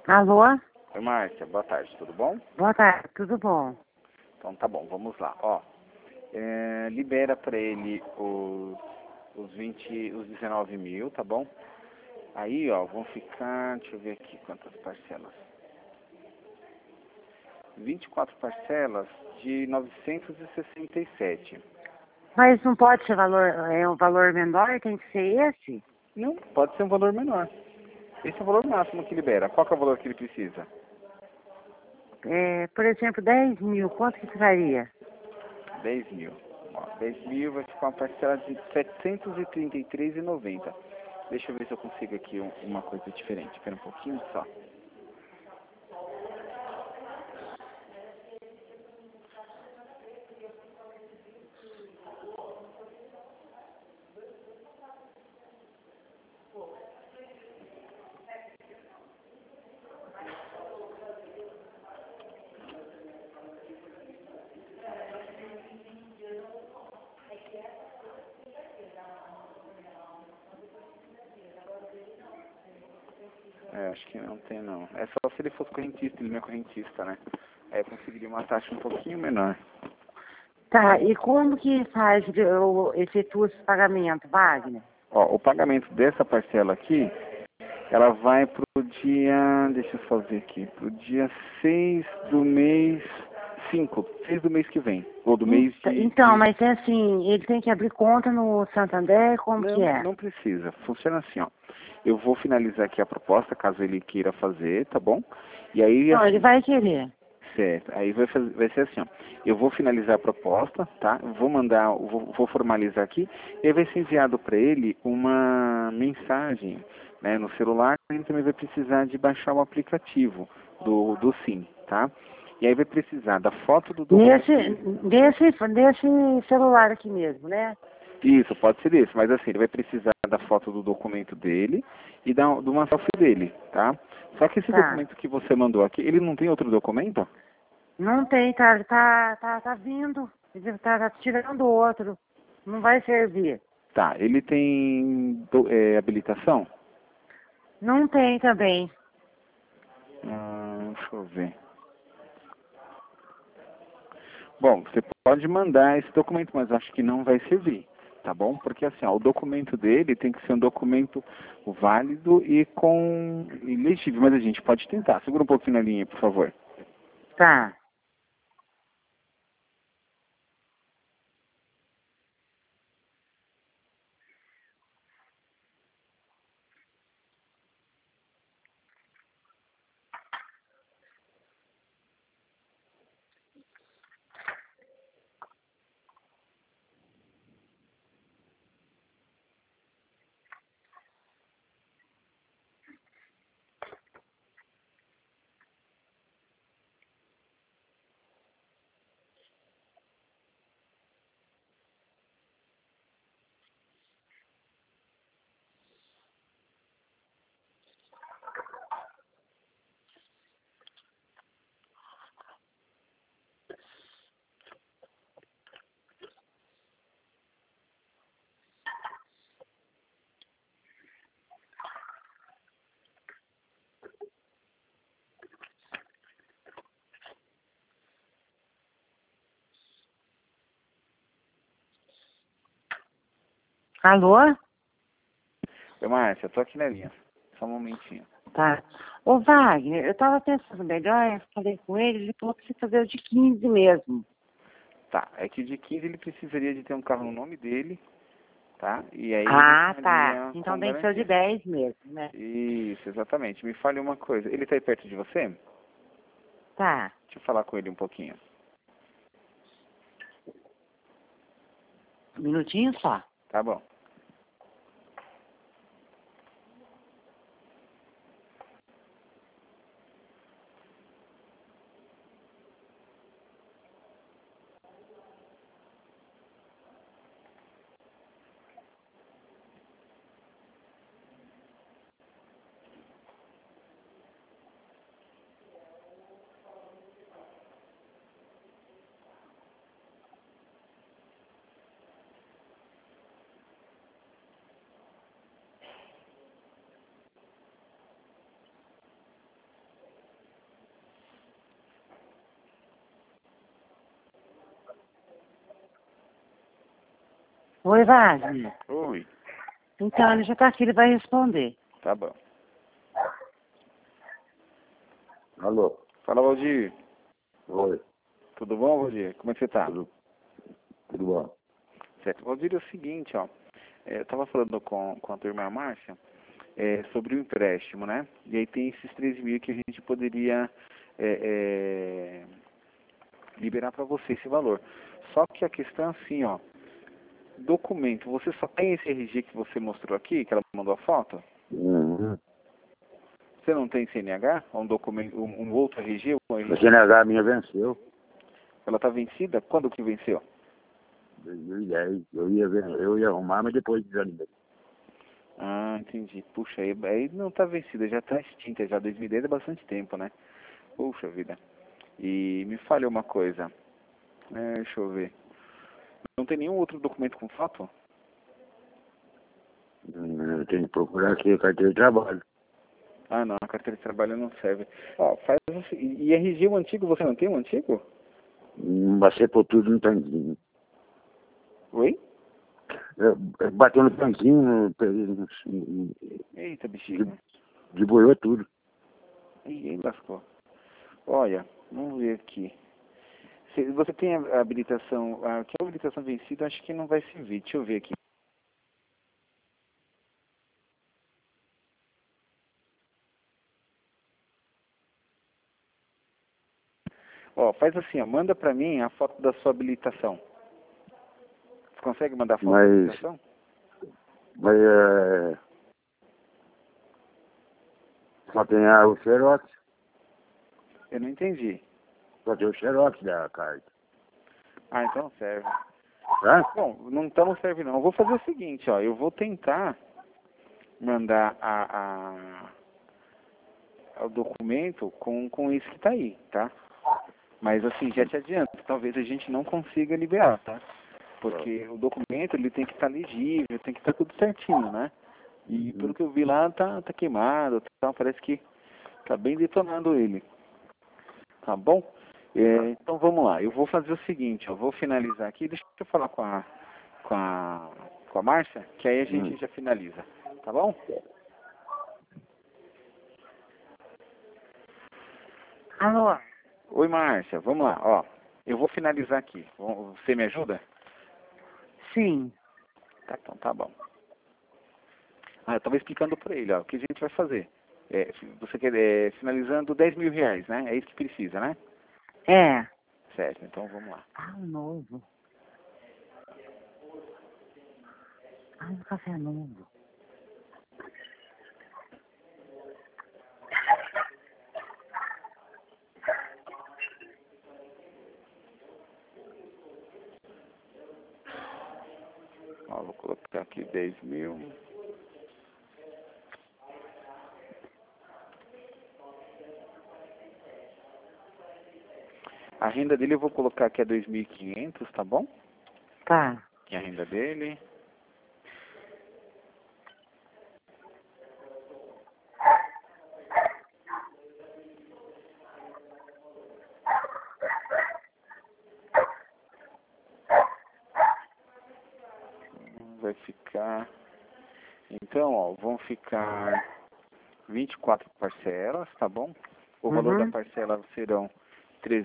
Alô? Oi, Márcia, boa tarde, tudo bom? Boa tarde, tudo bom? Então tá bom, vamos lá. Ó, libera para ele os 19 mil, tá bom? Aí, ó, vão ficar, deixa eu ver aqui quantas parcelas. 24 parcelas de 967. Mas não pode ser um valor menor, tem que ser esse? Não, pode ser um valor menor. Esse é o valor máximo que libera. Qual que é o valor que ele precisa? Por exemplo, 10 mil, quanto que ficaria? 10 mil. Ó, 10 mil vai ficar uma parcela de 733,90. Deixa eu ver se eu consigo aqui uma coisa diferente. Espera um pouquinho só. Acho que não tem não. É só se ele fosse correntista, ele não é correntista, né? Aí eu conseguiria uma taxa um pouquinho menor. Tá, e como que faz, efetua esse pagamento, Wagner? Ó, o pagamento dessa parcela aqui, ela vai pro dia, deixa eu só ver aqui, pro dia 6 do mês 5, 6 do mês que vem, ou do mês Então, mas é assim, ele tem que abrir conta no Santander, como que Não, é? não precisa. Funciona assim, ó. Eu vou finalizar aqui a proposta, caso ele queira fazer, tá bom? E aí, Não, assim, ele vai querer. certo. Aí vai ser assim, ó. Eu vou finalizar a proposta, tá? Vou mandar, vou formalizar aqui, e aí vai ser enviado para ele uma mensagem, né, no celular. Ele também vai precisar de baixar o aplicativo do SIM, tá? E aí vai precisar da foto do documento. Nesse celular aqui mesmo, né? Isso, pode ser isso, mas assim, ele vai precisar da foto do documento dele e de uma selfie dele, tá? Só que esse Tá. documento que você mandou aqui, ele não tem outro documento? Não tem, tá vindo. Ele tá tirando outro. Não vai servir. Tá, ele tem habilitação? Não tem também. Deixa eu ver. Bom, você pode mandar esse documento, mas acho que não vai servir, tá bom? Porque assim, ó, o documento dele tem que ser um documento válido e legível, mas a gente pode tentar. Segura um pouquinho na linha, por favor. Tá. Alô? Oi, Márcia, eu tô aqui na linha. Só um momentinho. Tá. Ô, Wagner, eu tava pensando melhor, eu falei com ele falou que você fazer o de 15 mesmo. Tá, é que de 15 ele precisaria de ter um carro no nome dele, tá? E aí ele Ah, tá. estaria Então com tem que ser o de garantia. 10 mesmo, né? Isso, exatamente. Me fale uma coisa. Ele tá aí perto de você? Tá. Deixa eu falar com ele um pouquinho. Um minutinho só. Tá bom. Oi, Wagner. Oi. Então, ele já tá aqui, ele vai responder. Tá bom. Alô? Fala, Valdir. Oi. Tudo bom, Valdir? Como é que você tá? Tudo bom? Certo. Valdir, é o seguinte, ó. Eu tava falando com a tua irmã Márcia sobre o empréstimo, né? E aí tem esses 13 mil que a gente poderia liberar para você esse valor. Só que a questão é assim, ó. Documento, você só tem esse RG que você mostrou aqui, que ela mandou a foto? Uhum. Você não tem CNH? Um documento, um outro RG? Um A RG? CNH minha venceu. Ela tá vencida? Quando que venceu? 2010. Eu ia arrumar, mas depois desanimei. Ah, entendi. Puxa, aí não tá vencida, já tá extinta, já 2010 é bastante tempo, né? Puxa vida. E me fale uma coisa. Deixa eu ver. Não tem nenhum outro documento com foto? Eu tenho que procurar aqui a carteira de trabalho. Ah, não, a carteira de trabalho não serve. Ó, e RG o antigo, você não tem o antigo? Passei por tudo no tanquinho. Oi? Bateu no tanquinho, Eita, bexiga. debolhou tudo. Ih, lascou. Olha, vamos ver aqui. Se você tem a habilitação, que a habilitação vencida, acho que não vai servir. Deixa eu ver aqui. Ó, faz assim, ó, manda pra mim a foto da sua habilitação. Você consegue mandar a foto da Mas, habilitação? mas só tem o xerox. Eu não entendi. Só tem o xerox da carta. Ah, então serve. Tá? Bom, então não serve não. Eu vou fazer o seguinte, ó, eu vou tentar mandar o documento com isso que tá aí, tá? Mas assim, já te adianto, talvez a gente não consiga liberar, tá? Porque o documento ele tem que estar legível, tem que estar tudo certinho, né? E pelo que eu vi lá, tá queimado, tá, parece que tá bem detonado ele. Tá bom? Então vamos lá, eu vou fazer o seguinte, eu vou finalizar aqui, deixa eu falar com a Márcia, que aí a gente já finaliza, tá bom? Alô? Oi, Márcia, vamos lá, ó, eu vou finalizar aqui, você me ajuda? Sim. Tá, então tá bom. Eu estava explicando para ele, ó, o que a gente vai fazer. Você quer, finalizando 10 mil reais, né? É isso que precisa, né? É. Certo, então vamos lá. Ah, um novo. Ah, um café novo. Ó, vou colocar aqui 10 mil. A renda dele eu vou colocar aqui a 2.500, tá bom? Tá. Que é a renda dele. Vai ficar... Então, ó, vão ficar 24 parcelas, tá bom? O valor da Uhum. parcela serão R$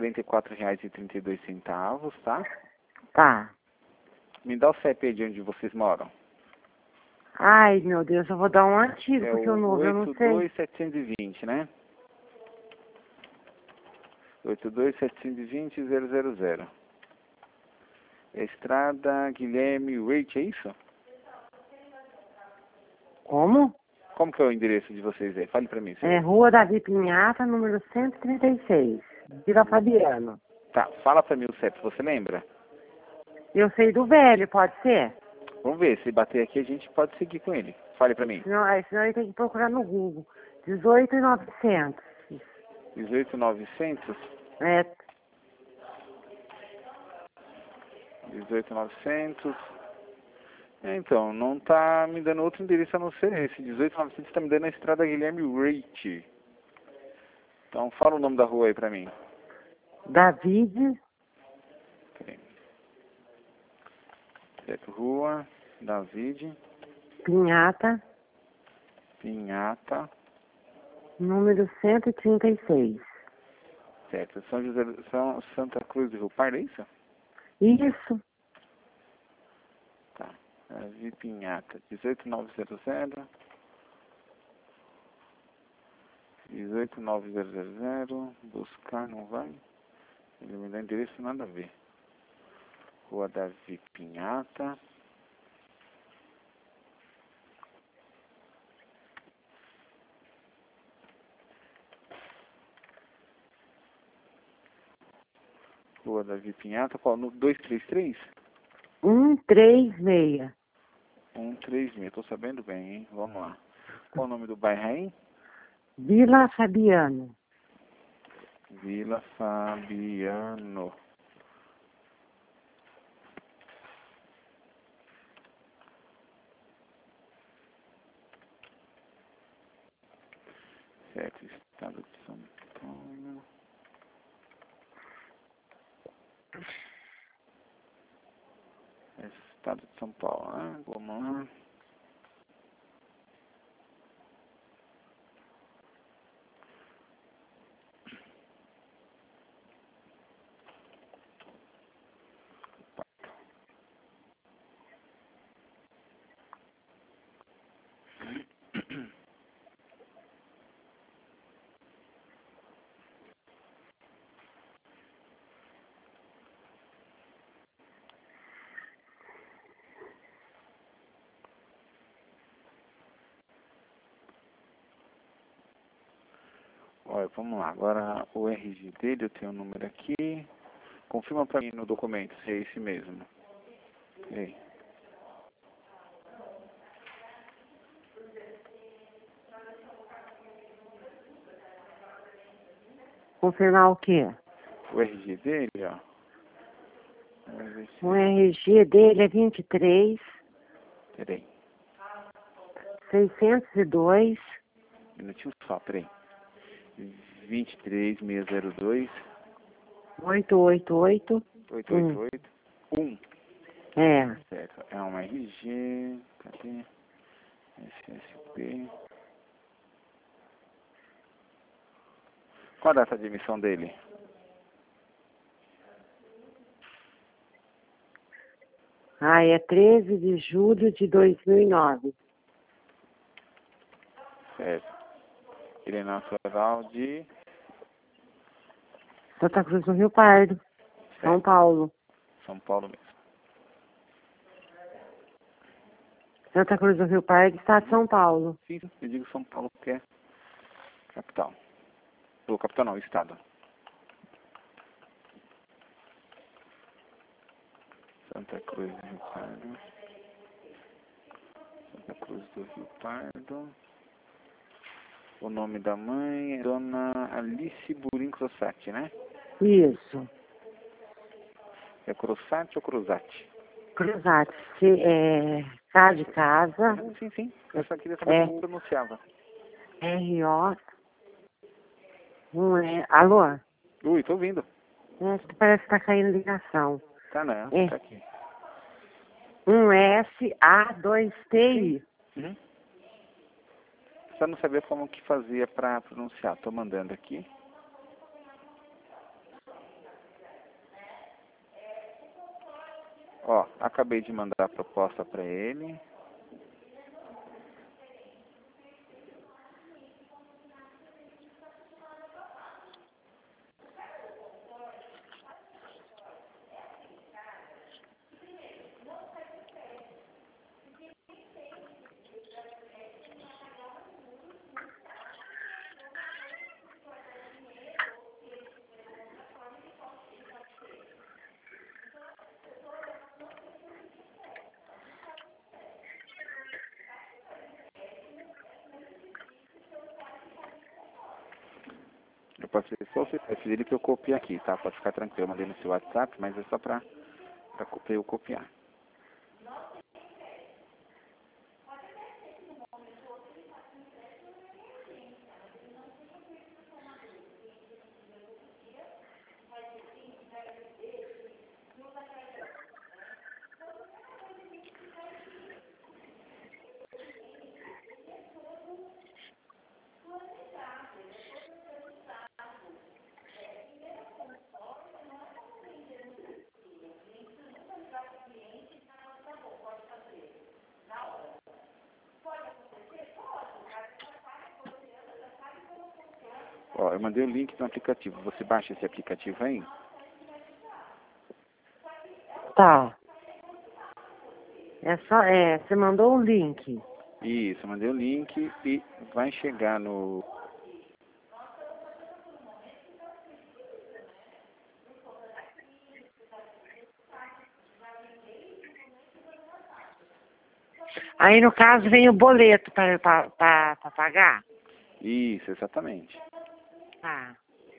344,32, tá? Tá. Me dá o CEP aí de onde vocês moram. Ai, meu Deus, eu vou dar um antigo, É porque o o novo eu não sei. 82720, né? 82720-000. Estrada Guilherme Reich, é isso? Como? Como que é o endereço de vocês aí? Fale pra mim, É senhor. Rua Davi Pinhata, número 136. Vila Fabiano. Tá, fala pra mim o CEP, você lembra? Eu sei do velho, pode ser? Vamos ver, se bater aqui a gente pode seguir com ele. Fale pra mim. Senão ele tem que procurar no Google. 18.900. 18.900? É, 18.900. Então, não tá me dando outro endereço a não ser esse. 18.900 tá me dando a estrada Guilherme Reich. Então, fala o nome da rua aí pra mim. David. Peraí. Certo. Rua David Pinhata, Pinhata. número 136. Certo. Santa Cruz do Rio Pardo, é isso? Isso. Tá. Davi Pinhata, 18900. 18900. Buscar, não vai? Ele me dá endereço, nada a ver. Rua Davi Pinhata. Rua Davi Pinhata, qual? No 233? 136. 136, tô sabendo bem, hein? Vamos lá. Qual o nome do bairro aí? Vila Fabiano. Vila Fabiano. Certo, estado de São Paulo. Estado de São Paulo, né? Vamos lá. Olha, vamos lá. Agora o RG dele, eu tenho o número aqui. Confirma pra mim no documento se é esse mesmo. E aí? Confirmar o quê? O RG dele, ó. Vamos ver O se... RG dele é 23 Peraí. 602 Um minutinho só, peraí. 23602 888 888 1. É. Certo. É um RG. Cadê? SSP. Qual a data de emissão dele? Ah, é 13 de julho de 2009. Certo. Ele é natural de... Santa Cruz do Rio Pardo, São Certo. Paulo. São Paulo mesmo. Santa Cruz do Rio Pardo, estado de São Paulo. Sim, eu digo São Paulo porque é capital. Ou capital não, estado. Santa Cruz do Rio Pardo. Santa Cruz do Rio Pardo. O nome da mãe é Dona Alice Burim Crosati, né? Isso. É Crosati ou Crosati? Cruzate. K de casa. Sim, sim. Eu só queria saber como pronunciava. R-O. Alô? Ui, tô ouvindo. Parece que tá caindo ligação. Tá, não. É. Tá aqui. 1-S-A-2-T-I. Uhum. Só não sabia como que fazia pra pronunciar. Tô mandando aqui. Ó, acabei de mandar a proposta pra ele. Eu passei só o CPF dele que eu copiei aqui, tá? Pode ficar tranquilo. Eu mandei no seu WhatsApp, mas é só pra copiar eu copiar. Ó, eu mandei o link do aplicativo. Você baixa esse aplicativo aí? Tá. Você mandou um link. Isso, eu mandei o link e vai chegar no... Aí, no caso, vem o boleto para pagar? Isso, exatamente. Tá.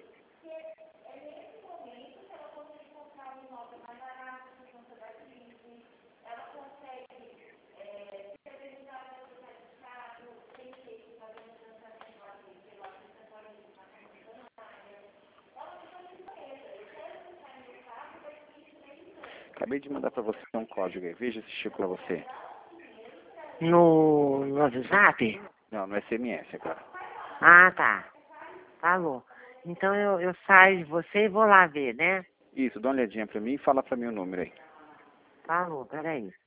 Acabei de mandar para você um código aí. Veja se chegou para você. No WhatsApp? Não, no SMS agora. Ah, tá. Falou. Então eu saio de você e vou lá ver, né? Isso, dá uma olhadinha para mim e fala para mim o número aí. Falou, peraí.